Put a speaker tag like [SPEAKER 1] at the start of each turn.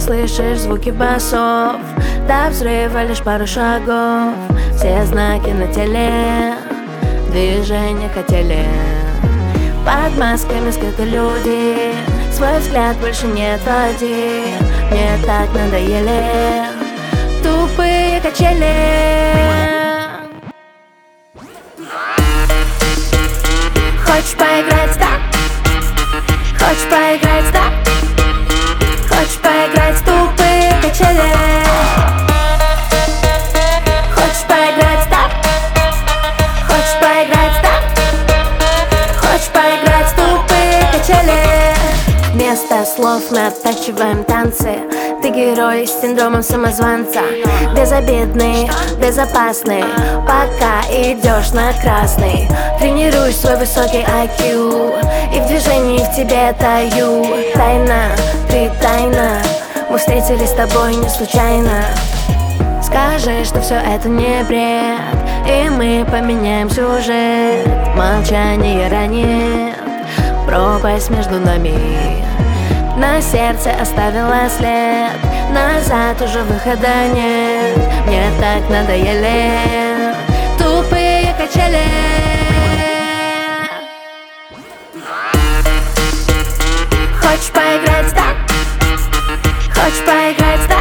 [SPEAKER 1] слышишь звуки басов, до взрыва лишь пару шагов. Все знаки на теле, движения хотели. Под масками скрыты люди, свой взгляд больше не отводи. Мне так надоели тупые качели. Хочешь поиграть, да? Хочешь поиграть, да? Хочешь поиграть в тупые качели? Хочешь поиграть, да? Хочешь поиграть, да? Хочешь поиграть в тупые качели? Вместо слов мы оттачиваем танцы. Ты герой с синдромом самозванца, безобидный, безопасный, пока идешь на красный. Тренируешь свой высокий IQ, и в движении в тебе таю. Тайна, ты тайна, мы встретились с тобой не случайно. Скажи, что все это не бред, и мы поменяем сюжет. Молчание ранит, пропасть между нами на сердце оставила след. Назад уже выхода нет. Мне так надоели тупые качели. Хочешь поиграть, да? Хочешь поиграть, да?